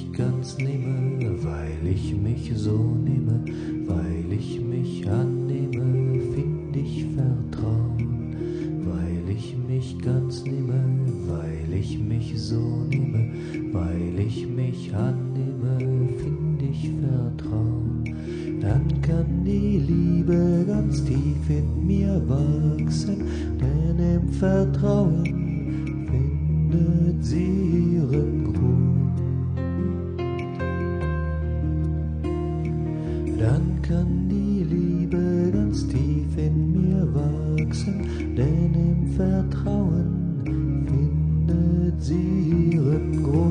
mich ganz nehme, weil ich mich so nehme, weil ich mich annehme, find ich Vertrauen. Weil ich mich ganz nehme, weil ich mich so nehme, weil ich mich annehme, find ich Vertrauen. Dann kann die Liebe ganz tief in mir wachsen, denn im Vertrauen findet sie ihren Grund. Dann kann die Liebe ganz tief in mir wachsen, denn im Vertrauen findet sie ihren Grund.